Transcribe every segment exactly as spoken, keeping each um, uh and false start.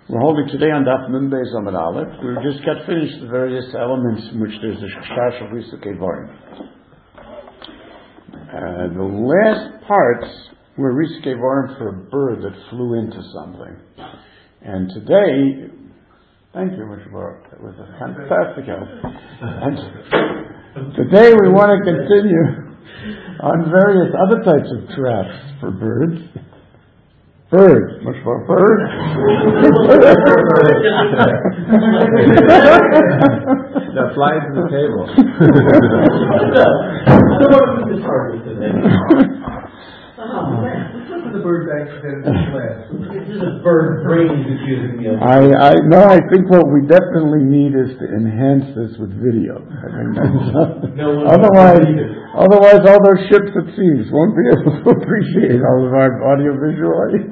We're holding today on Daf Nun Beis Amud Aleph. We just got finished the various elements in which there's the Shashash of Risuk Evarim. Uh, the last parts were Risuk Evarim for a bird that flew into something. And today, thank you, Mister Baruch, that was a fantastic help. And today we want to continue on various other types of traps for birds. Bird, much more bird. That flies to the table. I don't want to be disheartened today. Oh man, let's look at the bird back in the class. This is a bird brain confusing me. I, I no, I think what we definitely need is to enhance this with video. I think that's, no otherwise, otherwise, all those ships at sea won't be able to appreciate all of our audio visual aids.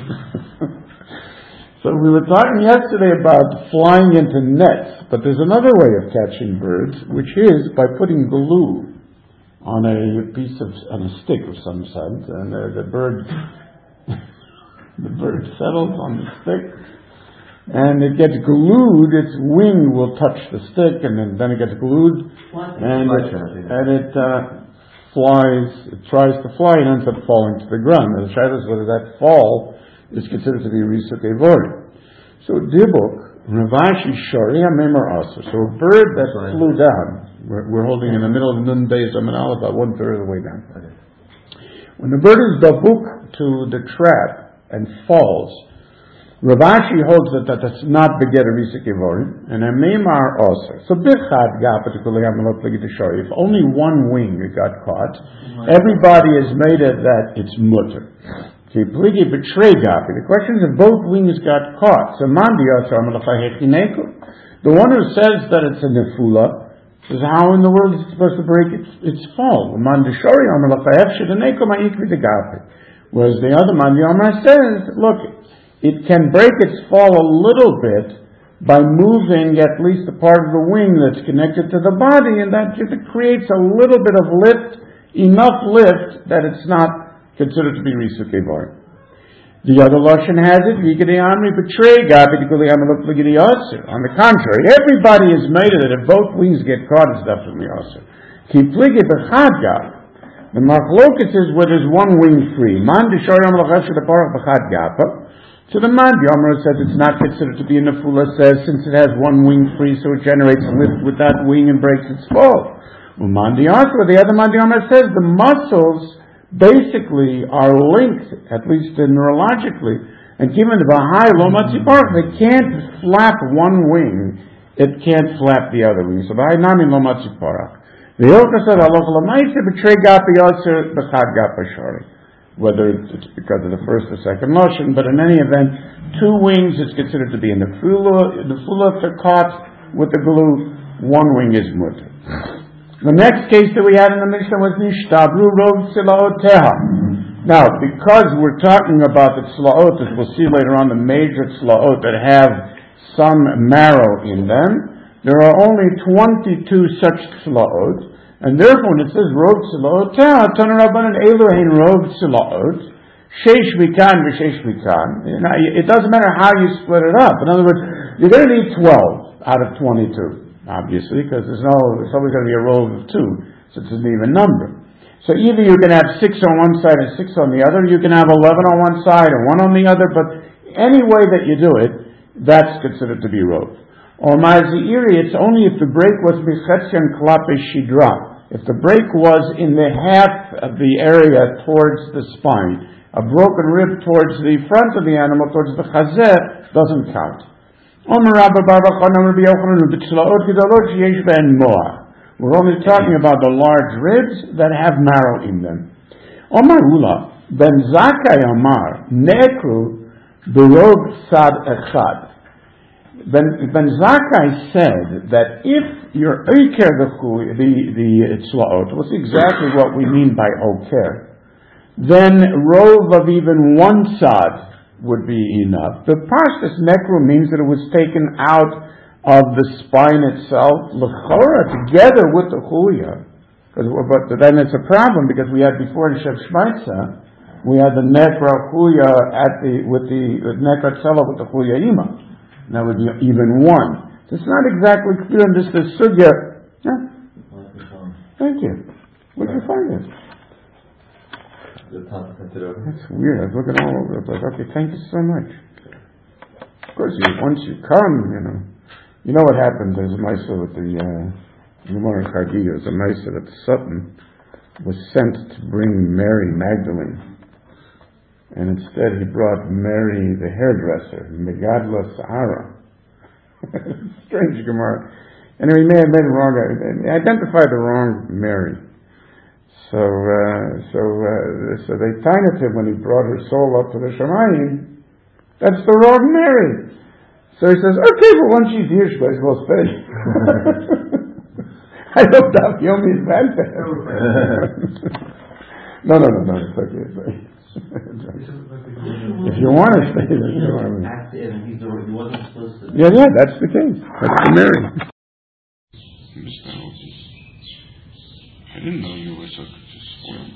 So we were talking yesterday about flying into nets, but there's another way of catching birds, which is by putting glue on a piece of, on a stick of some sort, and uh, the bird, the bird settles on the stick, and it gets glued. Its wing will touch the stick, and then, then it gets glued, and it, and it uh, flies. It tries to fly and ends up falling to the ground. And the shadow is whether that fall is considered to be Risuk Evarim. So Dibuk, Ravashi Shori HaMemor Aser. So a bird that flew down. We're, we're holding in the middle of Nun Beis Amud Aleph, about one third of the way down. When the bird is dabuk to the trap and falls, Ravashi holds that that does not beget a Risuk Evarim, and a Memar Aser. So Bichad Ga, particularly Hamalot Ligid Shori, if only one wing got caught, everybody has made it that it's mutter. The question is if both wings got caught. So the one who says that it's a nefula says, how in the world is it supposed to break its, its fall? Whereas the other man, the Amar says, look, it can break its fall a little bit by moving at least a part of the wing that's connected to the body, and that just creates a little bit of lift, enough lift that it's not considered to be Risuk Evarim. The other Lashon has it, on the contrary, everybody has made it that if both wings get caught, it's definitely Aser. The Machlokes is where there's one wing free. So the man, the Amar says it's not considered to be a nefula, says since it has one wing free, so it generates a lift with that wing and breaks its fall. The other man, the Amar says the muscles basically are linked, at least neurologically, and given the Bahai Lo Matzipar, they can't flap one wing, it can't flap the other wing. So Bahai Nami Lo Matzipar. The Yoka said, whether it's because of the first or second Lashon, but in any event, two wings is considered to be in the fula, the fula if they're caught with the glue, one wing is mutter. The next case that we had in the Mishnah was Nishtabru Rov Tzlaoteha. Now, because we're talking about the tzlaot, as we'll see later on, the major tzlaot that have some marrow in them, there are only twenty-two such tzlaot, and therefore when it says Rov Tzlaoteha, Tanarabanan Elohein Rov Tzlaot, Sheish Mikan v'Sheish Mikan. It doesn't matter how you split it up. In other words, you're going to need twelve out of twenty-two. Obviously, because there's no, there's always going to be a row of two, so it's an even number. So either you can have six on one side and six on the other, you can have eleven on one side and one on the other, but any way that you do it, that's considered to be row. Or ma'aziri, it's only if the break was michetzian klape shidra, if the break was in the half of the area towards the spine, a broken rib towards the front of the animal, towards the chazeh, doesn't count. We're only talking about the large ribs that have marrow in them. Omarula ben Zakkai Amar nekru berov sad echad. Ben Ben Zakkai said that if you're oker the the the tzlaot, what's exactly what we mean by oker, then rov of even one sad would be enough. The Parshas Nekru means that it was taken out of the spine itself, l'chora, together with the chuya. But then it's a problem because we had before in Shev Shmaitza we had the nekra chuya at the with the, the nekra tzela with the chuya ima. And that would be even one. It's not exactly clear in this the sugya. Yeah? Thank you. Where did you find this? That's weird. I was looking all over the place. Okay, thank you so much. Of course, you, once you come, you know, you know what happened. There's a Maisa with the Gemara uh, Chagiga. There's a Maisa that Sutton was sent to bring Mary Magdalene, and instead he brought Mary the hairdresser, Megadla Sahara. Strange Gemara. Anyway, he may have made it wrong. He identified the wrong Mary. So, uh, so, uh, so they tined him when he brought her soul up to the Shemayim. That's the wrong Mary. So he says, okay, but once she's here, she might as well stay. I hope that Yomi is bad to him. No, no, no, no, it's okay. It's okay. If you want to stay, then you want to. Yeah, yeah, that's the case. That's the Mary. I didn't know you were so spoiled.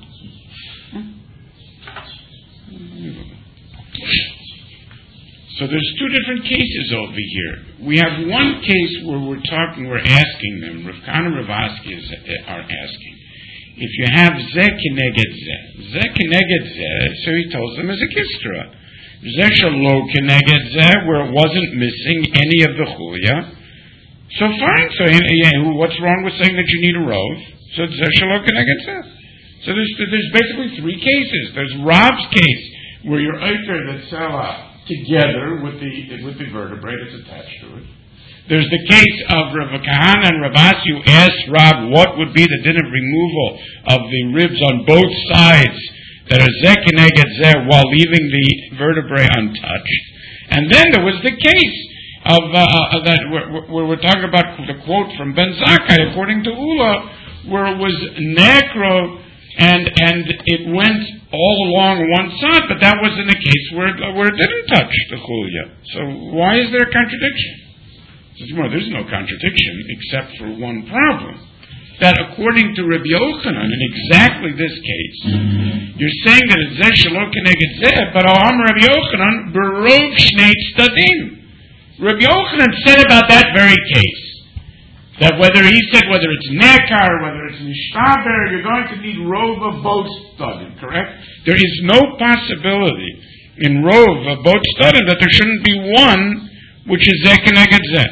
So there's two different cases over here. We have one case where we're talking, we're asking them, Rav Kahana and Rav Aski is, are asking, if you have Zeh Keneged Zeh, Zeh Keneged Zeh, so he tells them as a Kistra. Zeh Shalo Keneged Zeh, where it wasn't missing any of the Chuya. So fine, so yeah, what's wrong with saying that you need a rov? So Zeh Shalo Keneged Zeh. So there's, there's basically three cases. There's Rav's case, where you're Eifer the Tzela together with the with the vertebrae that's attached to it. There's the case of Rav Kahana and Rav Asi who asked Rav what would be the din of removal of the ribs on both sides that are Zeh Keneged Zeh while leaving the vertebrae untouched. And then there was the case of uh, that where, where we're talking about the quote from Ben Zakkai according to Ula, where it was necro and and it went all along one side, but that was in a case where it, where it didn't touch the chulya. So why is there a contradiction? Well, there's no contradiction except for one problem. That according to Rabbi Yochanan, in exactly this case, you're saying that it's Zeh Shelo Keneged Zeh, but Am Rabbi Yochanan Berov Shnei Tzadim. Rabbi Yochanan said about that very case, that whether he said whether it's nekar, whether it's nishtaber, you're going to need rov of both studim, correct? There is no possibility in rov of both studim that there shouldn't be one which is zeh keneged zeh.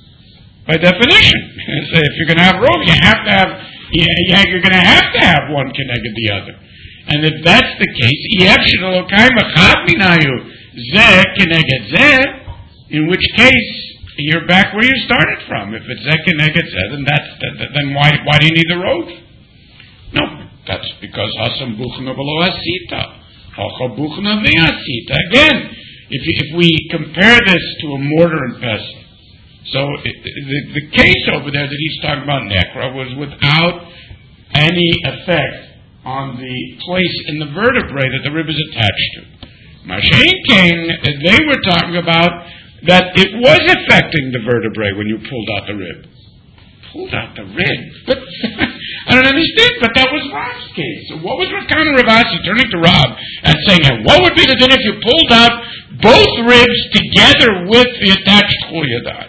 By definition, so if you're going to have rov, you have to have you're going to have to have one keneged the other. And if that's the case, yev sh'elokai machad minayu zeh keneged zeh, in which case you're back where you started from. If it's Zeh Keneged Zeh, then that's then why why do you need the road? No, that's because Hasam Buchna below Asita, Hacha Buchna ve'Asita. Again, if if we compare this to a mortar and pestle, so it, the the case over there that he's talking about nekra was without any effect on the place in the vertebrae that the rib is attached to. Mashain King, they were talking about that it was affecting the vertebrae when you pulled out the rib. Pulled out the rib? But I don't understand, but that was Rav's case. So what was Rav Kahana and Rav Asi turning to Rav and saying, what would be the din if you pulled out both ribs together with the attached chuyadat?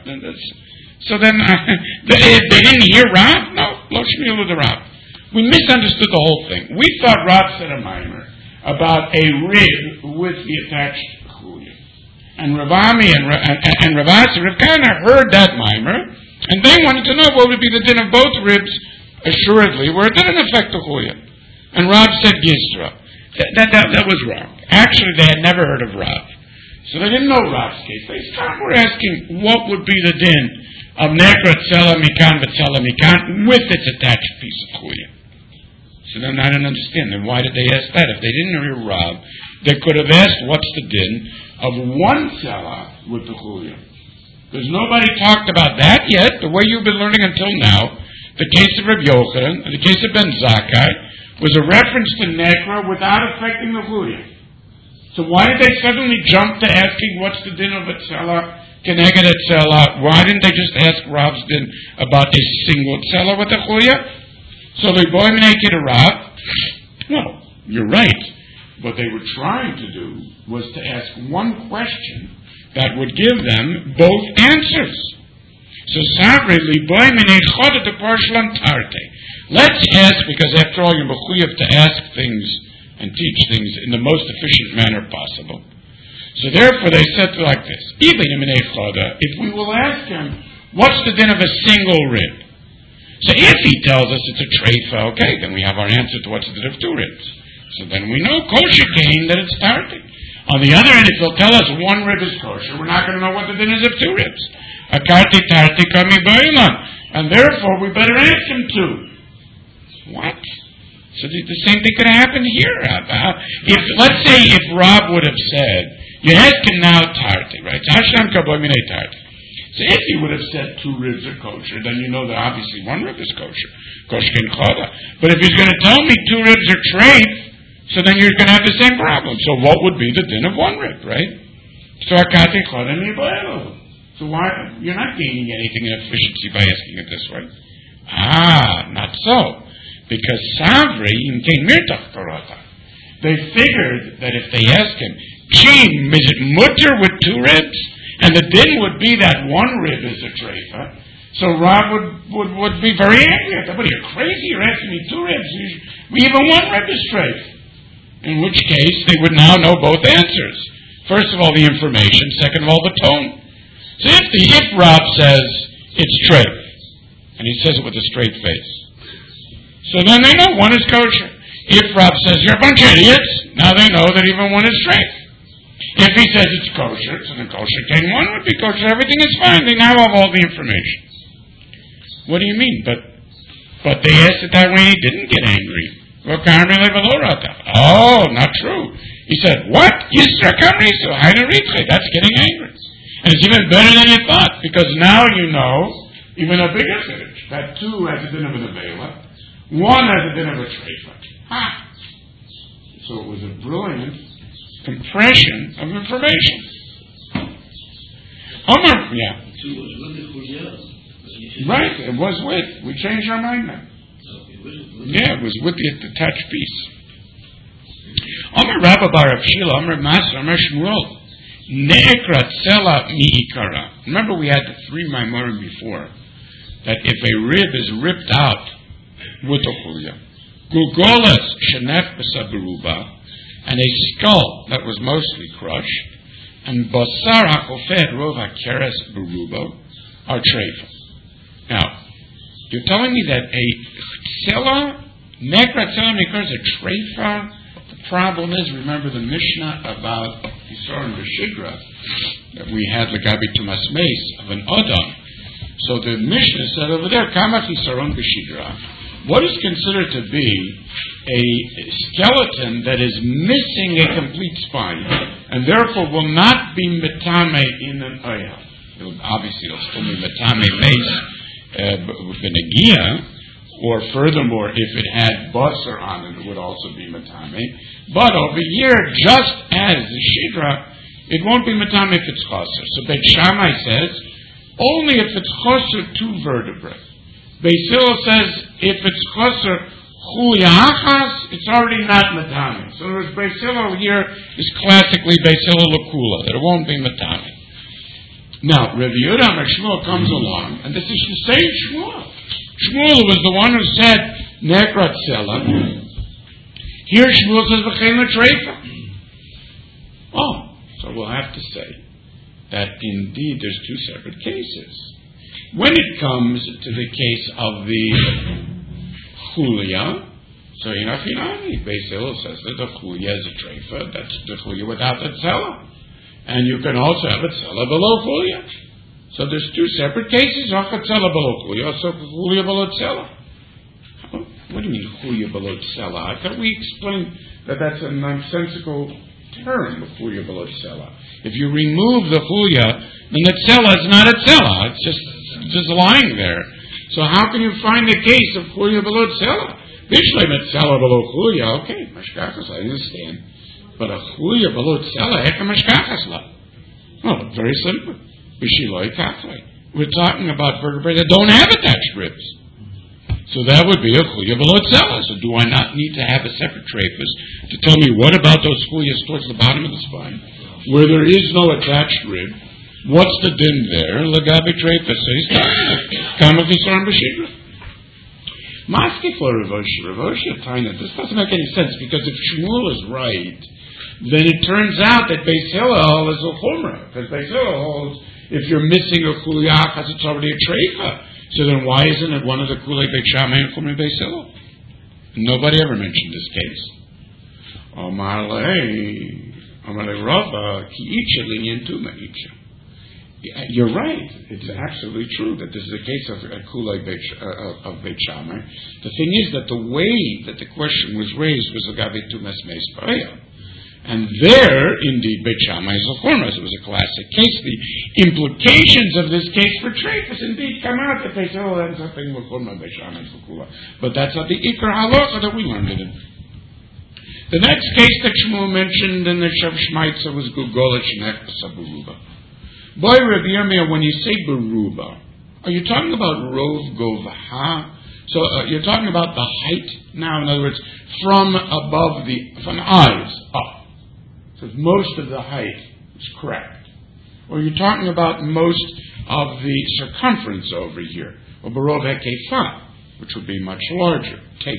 So then, uh, they, they didn't hear Rav? No, lo shmi'u with the Rav. We misunderstood the whole thing. We thought Rav said a minor about a rib with the attached chuyadat. And Rav Ami and, and, and Rav Asi, Rav Kahana heard that mimer, and they wanted to know what would be the din of both ribs, assuredly, where it didn't affect the chuya. And Rav said Gisra. That, that, that, that was wrong. Actually, they had never heard of Rav. So they didn't know Rav's case. They were asking what would be the din of nekra tzela mikan v'tzela mikan with its attached piece of chuya. So then I didn't understand. Then why did they ask that? If they didn't hear Rav, they could have asked what's the din of one tzela with the chuya. Because nobody talked about that yet, the way you've been learning until now. The case of Reb Yochanan, the case of Ben Zakkai, was a reference to nekra without affecting the chuya. So why did they suddenly jump to asking what's the din of a tzela, keneged a tzela? Why didn't they just ask Rav's din about a single tzela with the chuya? So the boy make it a Rav. No, you're right. What they were trying to do was to ask one question that would give them both answers. So Savri liboy minei choda de parshlan tarte. Let's ask, because after all you're mechuyev to ask things and teach things in the most efficient manner possible. So therefore they said like this: Even minei choda, if we will ask him, what's the din of a single rib? So if he tells us it's a treifa, okay, then we have our answer to what's the din of two ribs. So then we know kosher gain that it's tarti. On the other hand, if he'll tell us one rib is kosher, we're not going to know what the din is of two ribs. Akarti tarti kami ba'ilan. And therefore, we better ask him two. What? So the, the same thing could happen here. Uh, if let's say if Rob would have said, you ask him now tarti, right? Hasham kaboy minei tarti. So if he would have said two ribs are kosher, then you know that obviously one rib is kosher. Kosher ken choda. But if he's going to tell me two ribs are treif, so then you're going to have the same problem. So what would be the din of one rib, right? So akati choda niboelo. So why you're not gaining anything in efficiency by asking it this way? Ah, not so. Because Savri in Mirtach Torata, they figured that if they ask him, gee, is it mutter with two ribs? And the din would be that one rib is a treifa. So Rob would, would, would be very angry at that. But you're crazy, you're asking me two ribs. Even one rib is treifa. In which case, they would now know both answers. First of all, the information. Second of all, the tone. So if, the, if Rob says it's treifa, and he says it with a straight face, so then they know one is kosher. If Rob says, you're a bunch of idiots, now they know that even one is treifa. If he says it's kosher, so the kosher king one would be kosher. Everything is fine. They now have all the information. What do you mean? But but they asked it that way and he didn't get angry. Oh, not true. He said, what? Yisra Kamri? So that's getting angry. And it's even better than you thought, because now you know even a bigger chiddush. That two has a din of an avela, one has a din of a treifa. Ha! So it was a brilliant compression of information. Omar, yeah. Right, it was with. We changed our mind now. Yeah, it was with the attached piece. Omar Rabba Bar Rav Shila, Omar Maser, Omar Shmuel, Ne'ekra Tzela Mi'ikara. Remember we had the three Maimorim before, that if a rib is ripped out with a chulya, Gugolas Shenef B'Saberuba, and a skull that was mostly crushed, and Basar HaChofed Rov HaKeres Berubo are treifa. Now, you're telling me that a tzela, nekra tzela mikar is a treifa. The problem is, remember the Mishnah about Yisrael and B'Shigra that we had Lagabi Tumas Meis of an Odom. So the Mishnah said over there, Kamach Yisrael and B'Shigra. What is considered to be a skeleton that is missing a complete spine, and therefore will not be metame in an oil. It'll, obviously, it'll still be metame meis with an agia, or furthermore, if it had basar on it, it would also be metame. But over here, just as the shidra, it won't be metame if it's chaser. So Beit Shammai says only if it's chaser two vertebrae. Beis Hillel says if it's chaser chuliyachas, it's already not metame. So there's Beis Hillel here is classically Beis Hillel l'kula, that it won't be metame. Now, Rav Yehuda Amar Shmuel comes along, and this is the same Shmuel. Shmuel was the one who said nekrat tzela. Here Shmuel says v'chein l'treifa. Oh, so we'll have to say that indeed there's two separate cases. When it comes to the case of the chulia, so Hinachinami, Beis Hillel says that the chulia is a treifa, that's the chulia without the tzela. And you can also have a tzela below chulia. So there's two separate cases, Hacha tzela below chulia, also chulia below tzela. What do you mean chulia below tzela? I thought we explained that that's a nonsensical term, chulia below tzela. If you remove the chulia, then the tzela is not a tzela. It's just just lying there. So how can you find a case of chulia below tzela? Bishleim et tzela below chulia. Okay, mashkachas, I understand. But a chulia below tzela, heka mashkachas la. Well, very simple. Bishiloi kaflei. We're talking about vertebrae that don't have attached ribs. So that would be a chuya v'lotzela. So do I not need to have a separate trachus to tell me what about those chuyas towards the bottom of the spine, where there is no attached rib? What's the din there? Lagabi trachus. So he's talking kama v'sarim b'shidra. Maski for Rav Osha. Rav Osha Taina. This doesn't make any sense because if Shmuel is right, then it turns out that Beis Hillel is a chumrah, because Beis Hillel holds if you're missing a kuliyachas, it's already a treifa. So then why isn't it one of the kulei Beit Shammai and chumrei Beis Hillel? Nobody ever mentioned this case. Omar lei, Omar lei Rava ki icha linyan tuma icha. You're right. It's absolutely true that this is a case of a kulei Beit uh, of Beit Shammai. The thing is that the way that the question was raised was agabe tumas meis paraya. And there, indeed, Beit Shammai is a chumrah. It was a classic case. The implications of this case for treifus indeed come out that they say, oh, that's something with chumrah, Beit Shammai is kula. But that's not the ikar halacha that we learned it in. The next case that Shmuel mentioned in the Shav Shmaitza was Gugolich Nechbasa Beruba. Boy, Rabbi Yirmiyah, when you say Beruba, are you talking about Rov Govaha? So uh, you're talking about the height now, in other words, from above the, from the eyes up. So most of the height is correct. Or you're talking about most of the circumference over here. Or Barov HaKefa, which would be much larger. Take.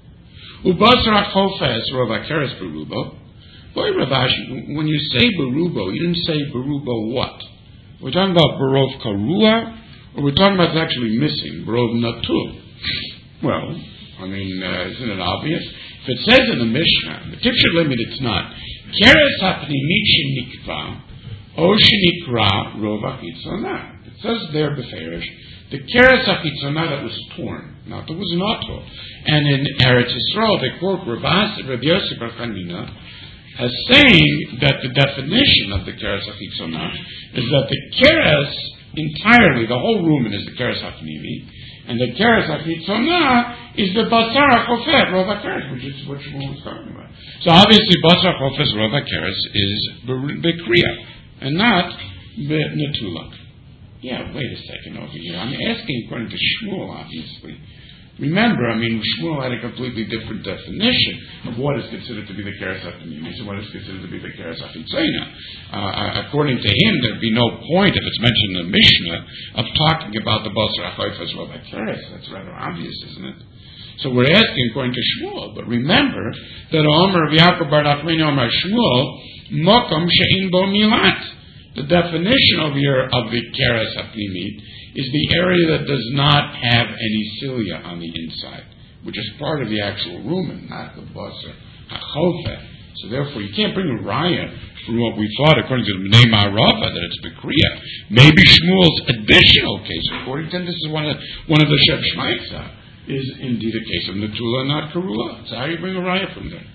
Ubasar HaChofes Rov HaKeres Berubo. Boy, Ravashi, when you say Berubo, you didn't say Berubo what? We're talking about Barov Karua, or we're talking about it's actually missing, Barov Natul. Well, I mean, uh, isn't it obvious? If it says in the Mishnah, the Tifsher limit, it's not. Keres hapnimit shenikva, o shenikra rov hachitzonah. It says there, beferish, the keres hachitzonah that was torn, not that was not torn. And in Eretz Yisrael, they quote Rabbi Yosef Bar Chanina as saying that the definition of the keres hachitzonah is that the keres entirely, the whole rumen is the keres hapnimi, and the keres hachitzonah is the basar hachofet rov hakeres, which is what Shmuel was talking about. So obviously, basar hachofet rov hakeres is bekriya and not benetulak. Yeah, wait a second over here. I'm asking according to Shmuel, obviously. Remember, I mean, Shmuel had a completely different definition of what is considered to be the keres hapnimis and what is considered to be the keres hachitzonah. Uh, according to him, there'd be no point if it's mentioned in the Mishnah of talking about the basar hachofet rov hakeres. That's rather obvious, isn't it? So we're asking according to Shmuel, but remember that Omer of Yaakov Bar Nachmani Omer Shmuel mokom she'in bo milat. The definition of your of the keres hapnimit is the area that does not have any cilia on the inside, which is part of the actual rumen, not the basar hachofet. So therefore, you can't bring a raya from what we thought, according to the Bnei Ma'arava, that it's bekriya. Maybe Shmuel's additional case, according to him, this is one of one of the Shav Shmaitza, is indeed a case of Netula, not Karula. So how do you bring a raya from there?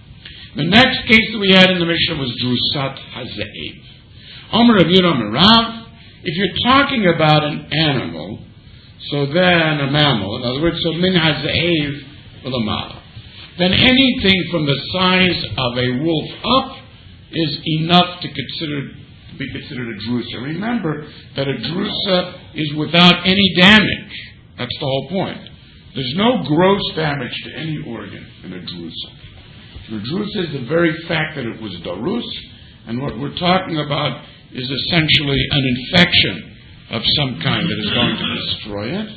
The next case that we had in the Mishnah was Drusat Haze'ev. Omer Rav Yudam Rav, if you're talking about an animal, so then a mammal, in other words, so min haze'ev ulamala, then anything from the size of a wolf up is enough to consider to be considered a drusa. Remember that a drusa is without any damage. That's the whole point. There's no gross damage to any organ in a drusa. The drusa is the very fact that it was darus, and what we're talking about is essentially an infection of some kind that is going to destroy it,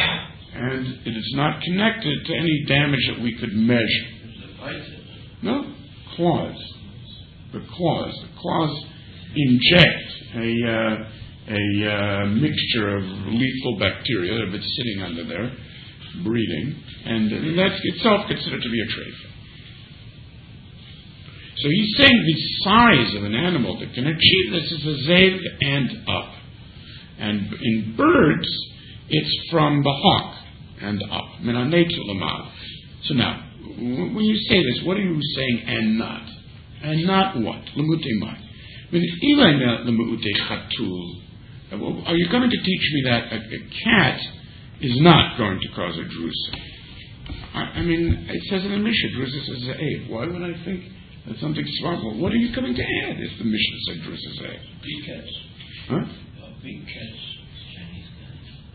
and it is not connected to any damage that we could measure. No, claws. The claws. The claws inject a uh, a uh, mixture of lethal bacteria that have been sitting under there, breeding, and that's itself considered to be a treifa. So he's saying the size of an animal that can achieve this is a zev and up. And in birds, it's from the hawk and up. So now, when you say this, what are you saying and not? And not what? Are you going to teach me that a, a cat is not going to cause a drusa? I, I mean, it says in the Mishnah, drusa says a ape. Why would I think that's something smart? Well, what are you coming to add if the Mishnah said drusa says a ape? Big cats. Huh? Oh, big cats. Chinese cats. Uh,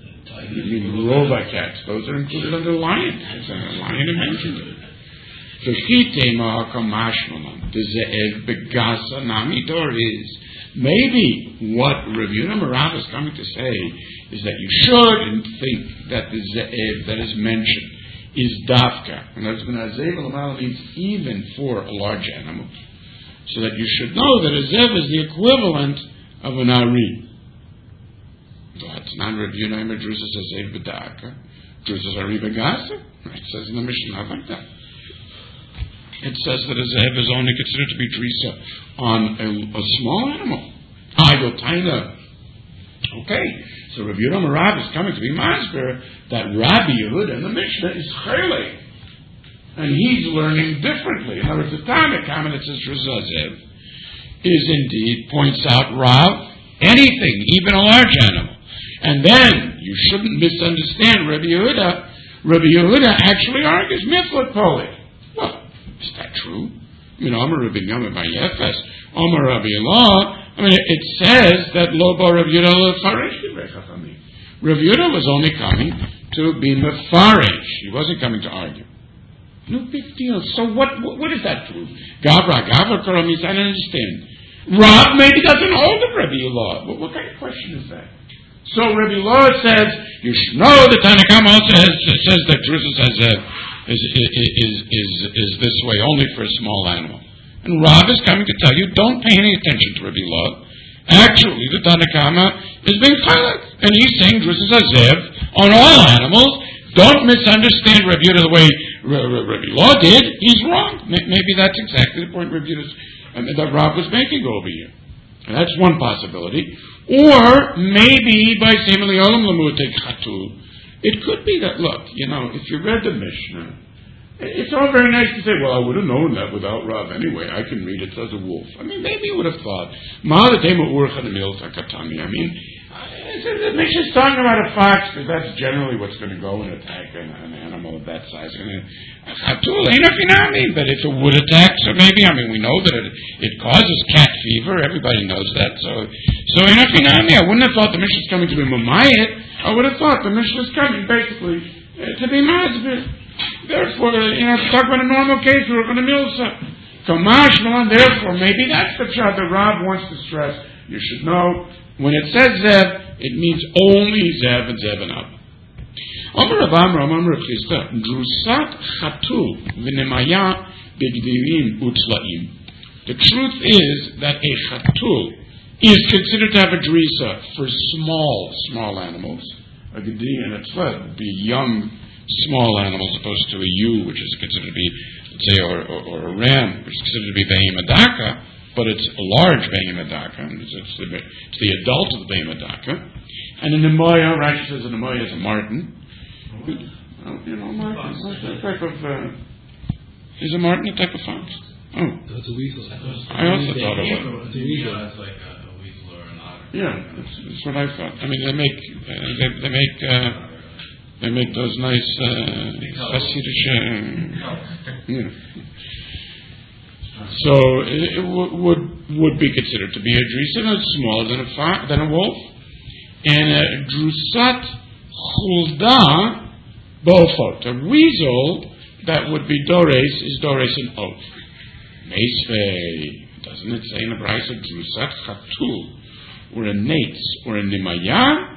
I mean, rova cats, those are included under lion. It's a lion mentioned it. The chitema hakamashmalan, the ze'ev begasa nami dor is. Maybe what Rav Yehuda Marav is coming to say is that you shouldn't think that the ze'ev that is mentioned is dafka. And that's when ze'ev l'mala means even for a large animal. So that you should know that a ze'ev is the equivalent of an ari. That's not Rav Yehuda Marav. Drusa says ze'ev bedaka. Drusa says ari begasa. It says in the Mishnah like that. It says that a ze'ev is only considered to be drisa on a, a small animal. Ayotaina. Okay, so Rav Yehuda Marav is coming to be masber that Rabbi Yehuda in the Mishnah is chaylik, and he's learning differently. In other words, the Tana comment that says drisa ze'ev is indeed points out Rav anything, even a large animal, and then you shouldn't misunderstand Rabbi Yehuda. Rabbi Yehuda actually argues mitzvot poli. Well, is that true? I mean, Amar Rabbi Yamim Bayefes, Amar Rabbi Allah. I mean, it says that Lobo Rabbi Yehuda Lefarish. Rabbi Yehuda was only coming to be Mefarish. He wasn't coming to argue. No big deal. So what? What, what is that prove? Gavra, Gavra Karamis. I don't understand. Rav maybe doesn't hold the Rabbi Allah. What, what kind of question is that? So Rabbi Allah says you should know that Tanakama also has, says that Jerusalem says that. Is, is, is, is this way only for a small animal. And Rav is coming to tell you, don't pay any attention to Rabbi Lov. Actually, the Tanakama is being chaylik. And he's saying, Drusa Zev, on all animals, don't misunderstand Rabbi Yehuda the way Rabbi Lov did. He's wrong. Maybe that's exactly the point Rabbi Yehuda, I mean, that Rav was making over here. And that's one possibility. Or maybe by saying, it could be that, look, you know, if you read the Mishnah, it's all very nice to say, well, I would have known that without Rav anyway. I can read it as a wolf. I mean, maybe you would have thought. I mean, the Mishnah is talking about a fox, because that's generally what's going to go and attack an, an animal of that size. I mean, but if it would attack, so maybe, I mean, we know that it, it causes cat fever. Everybody knows that. So, so I wouldn't have thought the Mishnah is coming to be Mamayit. I would have thought the Mishnah is coming basically uh, to be Mazbir. Therefore, you know, to talk about a normal case, we're going to Milsa. Kamash Malan, therefore, maybe that's the shot that Rob wants to stress. You should know, when it says Zev, it means only Zev and Zev and Ab. Omer Rav Amram, Omer Rav Chisda, Drusat Chatul v'nemaya b'gdirim utzlaim. The truth is that a Chatul is considered to have a drisa for small, small animals. A gedi and a tzled would be young, small animals, opposed to a ewe, which is considered to be, let's say, or, or, or a ram, which is considered to be behemadaka, but it's a large behemadaka. It's, it's, the, it's the adult of the behemadaka. And an nemoya, Rashi says a nemoya is a marten. Oh, you know, marten. What's that type of? Uh, is a marten a type of fox? Oh, that's a weasel. I also thought it was. It's a weasel. It's like a Yeah, that's, that's what I thought. I mean, they make uh, they, they make uh, they make those nice Hasidic, uh, you know. So it, it w- would would be considered to be a drisa. It's smaller than a fa- than a wolf, and a drusat chulda bofot. A weasel that would be dores is dores an oath. Meisvei, doesn't it say in the Brisa drusat chatul? Or a nates, or a nimaya,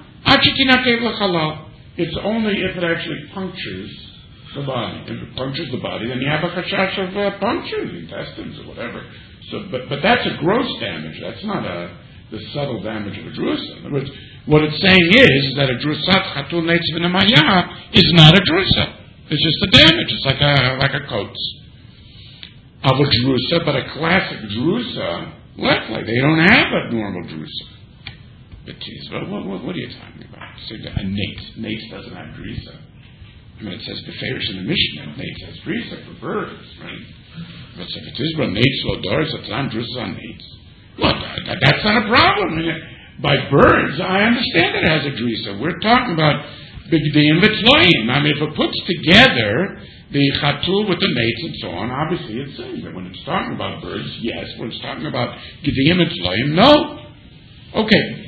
it's only if it actually punctures the body. If it punctures the body, then you have a chashash of uh, puncture in the intestines or whatever. So, but, but that's a gross damage. That's not a, the subtle damage of a drusa. In other words, what it's saying is that a drusat chatul nates v'nemaya is not a drusa. It's just a damage. It's like a like a coat of a drusa, but a classic drusa, well, like they don't have a normal drusa. But geez, what, what, what are you talking about? So a nates. Nates doesn't have drisa. I mean, it says beferish in the Mishnah. Nates has drisa for birds, right? But if it is about nates or doors, it's not drisa on nates. Well, that, that's not a problem. I mean, by birds, I understand it has a drisa. We're talking about bigdim v'tzloim. I mean, if it puts together the chatul with the nates and so on, obviously it's saying that when it's talking about birds, yes. When it's talking about gdim and tzloim, no. Okay.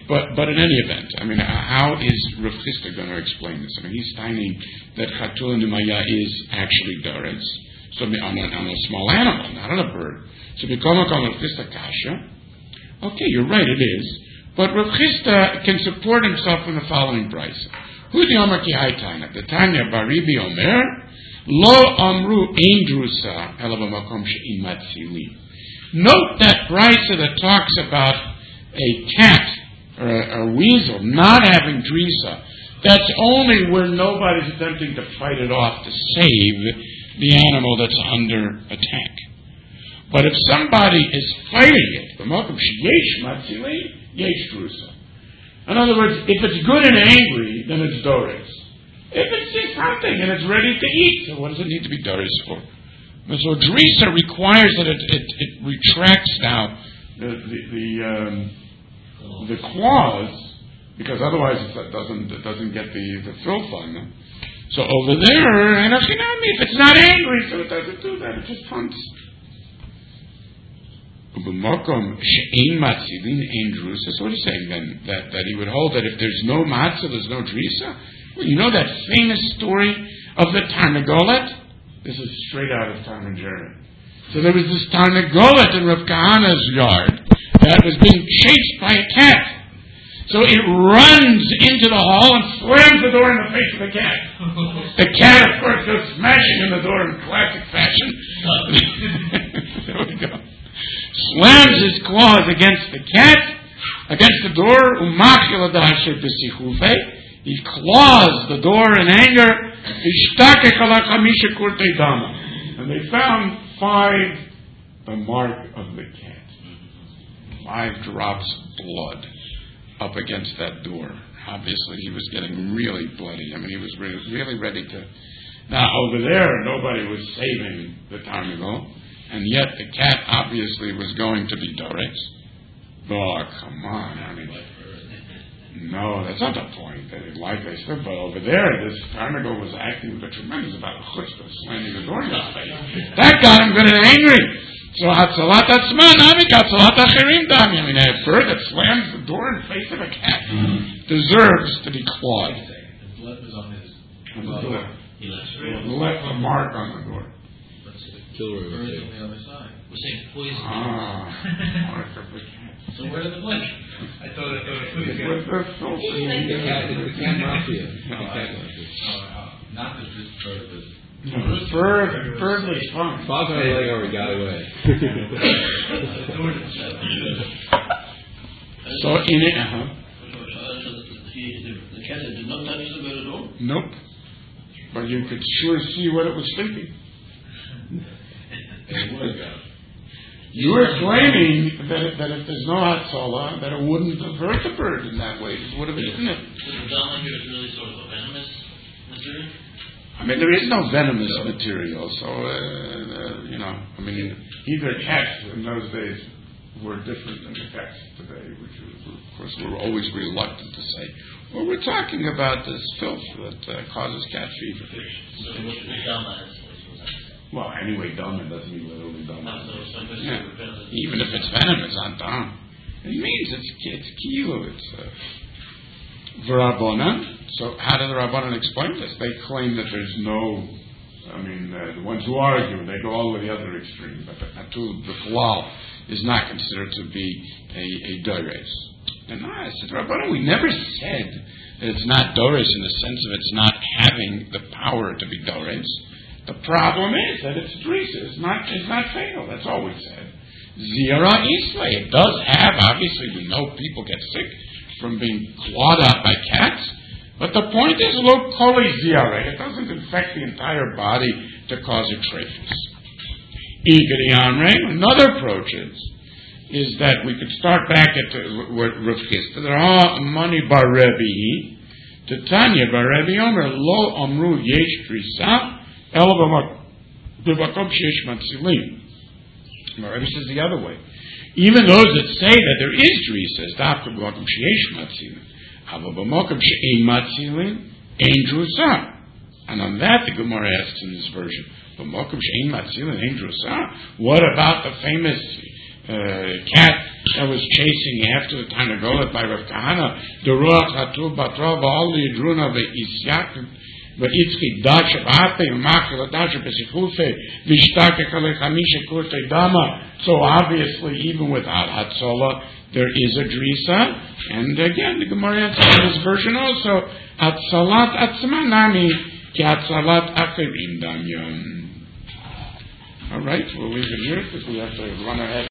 but but in any event, I mean, how is Rav Chisda going to explain this? I mean, he's finding that Chatul Nimaya is actually Doretz, so on a, on a small animal, not on a bird. So Bikomakam Rav Chisda Kasha. Okay, you're right, it is. But Rav Chisda can support himself in the following brisa. Hu di Omer ki haytaina, the Tanya Baribi Omer, Lo Amru Ein Drusa, Ela b'makom she'im matzilin. Note that brisa that talks about a cat or a, a weasel not having drisa. That's only where nobody's attempting to fight it off to save the animal that's under attack. But if somebody is fighting it, b'makom she'yesh matzilin, yesh drusa. In other words, if it's good and angry, then it's doris. If it's just hunting and it's ready to eat, so what does it need to be doris for? And so drisa requires that it, it, it retracts now the the the, um, the claws, because otherwise it doesn't it doesn't get the, the filth on them. So over there, and if it's not angry, so it doesn't do that. It just hunts. So what is he saying then? That, that he would hold that if there's no matzah, there's no drisa? Well, you know that famous story of the Tarnagolet? This is straight out of Talmud Jerry. So there was this Tarnagolet in Rav Kahana's yard that was being chased by a cat. So it runs into the hall and slams the door in the face of the cat. The cat, of course, goes smashing in the door in classic fashion. There we go. Slams his claws against the cat, against the door. He claws the door in anger. And they found five, the mark of the cat. Five drops of blood up against that door. Obviously, he was getting really bloody. I mean, he was really, really ready to... Now, over there, nobody was saving the Tarnagol. And yet the cat obviously was going to be Doretz. Oh, come on. I mean, no, that's not the point. They didn't like they said, but over there, this Tarnagol was acting with a tremendous amount of chutzpah, slamming the door in his face. That got him good and angry. So, Hatzalat Atzman, Amik, Hatzalat Achirim, Dami. I mean, a bird that slams the door in the face of a cat deserves to be clawed. The blood was on his on the door. He left a mark on the door. Killer birds on the other side. We're saying poison. Ah, mark of the cat. So where did the blood? I thought I thought it was It was the filth. The cat, the cat mafia. The cat mafia. Not that this bird was. No, the bird, bird was fine. Father and Lego we got away. So in it, uh-huh. The cat did not touch the bird at all? Nope. But you could sure see what it was thinking. You were claiming that, it, that if there's no Hatzalah, that it wouldn't have hurt the bird in that way. It would have eaten it. So the down here is really sort of a venomous material? I mean, there is no venomous material, so, uh, uh, you know, I mean, either cats in those days were different than the cats today, which, was, of course, we're always reluctant to say. Well, we're talking about this filth that uh, causes cat fever. So what the Dama is? Well, anyway, Dama doesn't mean literally Dama. No, so Yeah. Even if it's venom, it's not Dama. It means it's, it's kilo, it's uh, V'Rabbanan. So how do the Rabbanan explain this? They claim that there's no, I mean, uh, the ones who argue, they go all the way the other extreme, but the Natul, the Halal, is not considered to be a, a Dores. And I said, Rabbanan, we never said that it's not Dores in the sense of it's not having the power to be Dores. The problem is that it's Drisa, it's not, it's not fatal, that's all we said. Zira Isla, it does have, obviously we know people get sick from being clawed out by cats, but the point is, lo koli ziyare, it doesn't infect the entire body to cause a traphus. Igri Amre, another approach is, is that we could start back at what Rav Chisda. There are money bar Rebbe, Titania bar Rebbe Omer, lo amru yesh drisa, el b'makom sheyesh matzilim. Rebbe says the other way. Even those that say that there is drisa, is dafka b'makom sheyesh matzilim. And on that, the Gemara asks in this version, what about the famous uh, cat that was chasing after the Tarnagolet by Rav Kahana, the Ruach Hatuv Batrov, all the Yidruna Ve'isyak, Ve'itzki Dasha, V'ate, V'machel Dasha, B'sichufe, V'ishtakek Alechamisha Kurte Dama. So obviously, even without Hatzola, there is a Drisa. And again, the Gemara answers in this version also, Hatzalat Atzmanami, Ki Hatzalat Achirim Damyon. All right, we'll leave it here because we have to run ahead.